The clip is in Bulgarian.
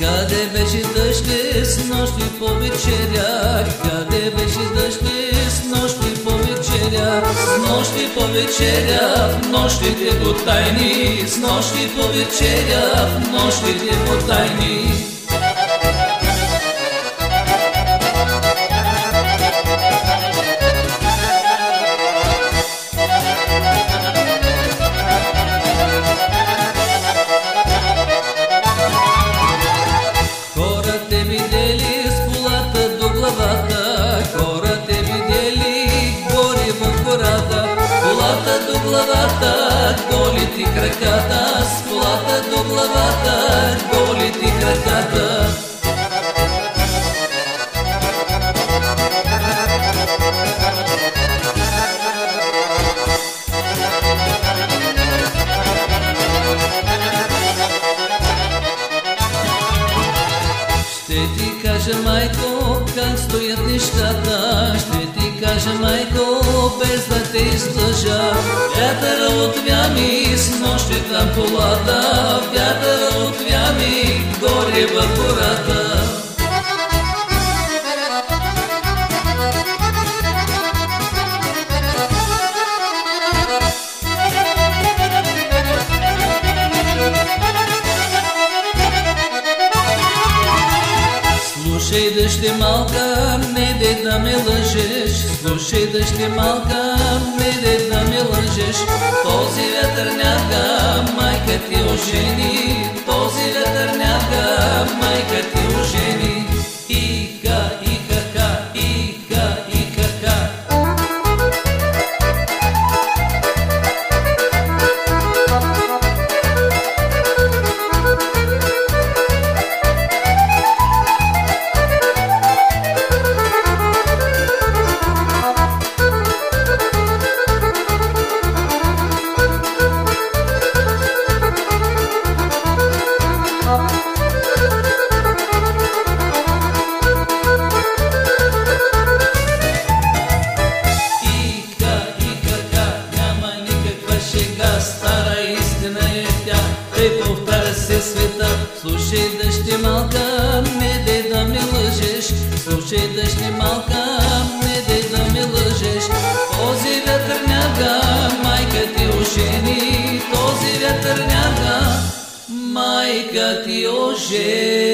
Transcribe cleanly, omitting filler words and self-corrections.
Къде беше дъжди с нощи по вечеря? Къде беше дъжди с нощи по вечеря? С нощи по вечеря, в нощите потайни, с нощи по вечеря, в нощите потайни. Голи ти краката, с колата до главата, голи ти краката. Ще ти кажа, майко, как стоят нещата. Ще ти кажа, майко, без да те излъжа. Вятъра отвя ми с нощи там колата, вятъра отвя ми горе в гората. Слушай, дъще малка, не дей да ме лъжеш. Слушай, дъще малка, не дей да ме лъжеш. Този вятърняка майка ти ожени, този вятърняка майка ти ожени. Ика, ика-ка, ика, ика-ка. Слушай, дъще малка, не дей да ме лъжеш. Слушай, дъще малка, не дей да ме лъжеш. Този вятърняка майка ти ожени, този вятърняка майка ти ожени.